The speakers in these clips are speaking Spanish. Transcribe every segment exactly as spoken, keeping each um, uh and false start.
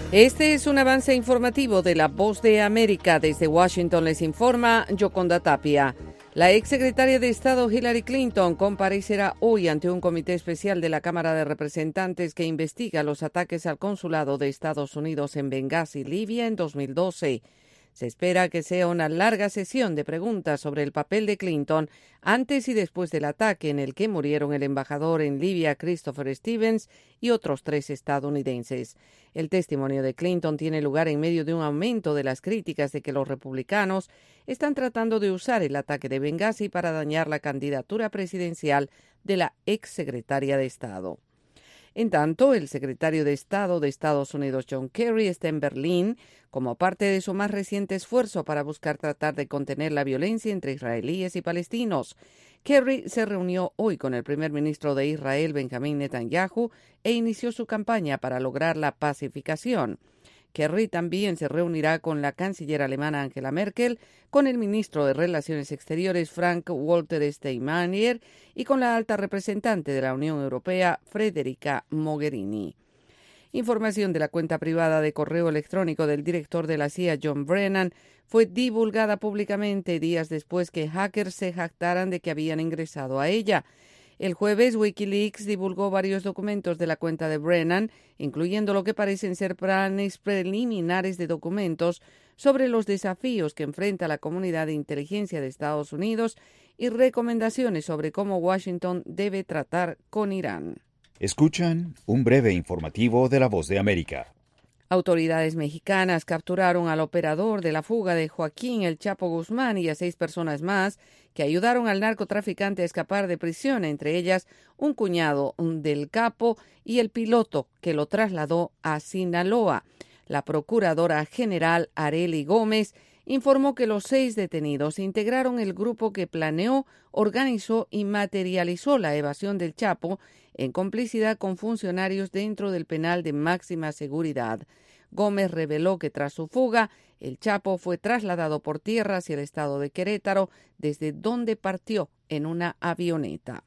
Este es un avance informativo de La Voz de América. Desde Washington les informa Yoconda Tapia. La exsecretaria de Estado Hillary Clinton comparecerá hoy ante un comité especial de la Cámara de Representantes que investiga los ataques al consulado de Estados Unidos en Benghazi, Libia, en dos mil doce. Se espera que sea una larga sesión de preguntas sobre el papel de Clinton antes y después del ataque en el que murieron el embajador en Libia, Christopher Stevens, y otros tres estadounidenses. El testimonio de Clinton tiene lugar en medio de un aumento de las críticas de que los republicanos están tratando de usar el ataque de Benghazi para dañar la candidatura presidencial de la exsecretaria de Estado. En tanto, el secretario de Estado de Estados Unidos, John Kerry, está en Berlín como parte de su más reciente esfuerzo para buscar tratar de contener la violencia entre israelíes y palestinos. Kerry se reunió hoy con el primer ministro de Israel, Benjamín Netanyahu, e inició su campaña para lograr la pacificación. Kerry también se reunirá con la canciller alemana Angela Merkel, con el ministro de Relaciones Exteriores Frank-Walter Steinmeier y con la alta representante de la Unión Europea Federica Mogherini. Información de la cuenta privada de correo electrónico del director de la C I A, John Brennan, fue divulgada públicamente días después que hackers se jactaran de que habían ingresado a ella. El jueves, Wikileaks divulgó varios documentos de la cuenta de Brennan, incluyendo lo que parecen ser planes preliminares de documentos sobre los desafíos que enfrenta la comunidad de inteligencia de Estados Unidos y recomendaciones sobre cómo Washington debe tratar con Irán. Escuchan un breve informativo de La Voz de América. Autoridades mexicanas capturaron al operador de la fuga de Joaquín El Chapo Guzmán y a seis personas más que ayudaron al narcotraficante a escapar de prisión, entre ellas un cuñado del capo y el piloto que lo trasladó a Sinaloa. La procuradora general Arely Gómez informó que los seis detenidos integraron el grupo que planeó, organizó y materializó la evasión del Chapo en complicidad con funcionarios dentro del penal de máxima seguridad. Gómez reveló que tras su fuga, el Chapo fue trasladado por tierra hacia el estado de Querétaro, desde donde partió en una avioneta.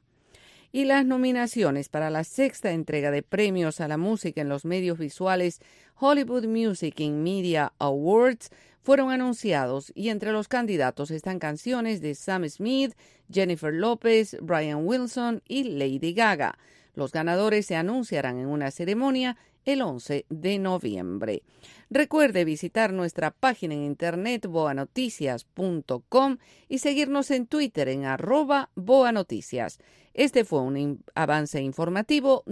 Y las nominaciones para la sexta entrega de premios a la música en los medios visuales Hollywood Music and Media Awards fueron anunciados, y entre los candidatos están canciones de Sam Smith, Jennifer López, Brian Wilson y Lady Gaga. Los ganadores se anunciarán en una ceremonia el once de noviembre. Recuerde visitar nuestra página en internet boa noticias punto com y seguirnos en Twitter en arroba boanoticias. Este fue un avance informativo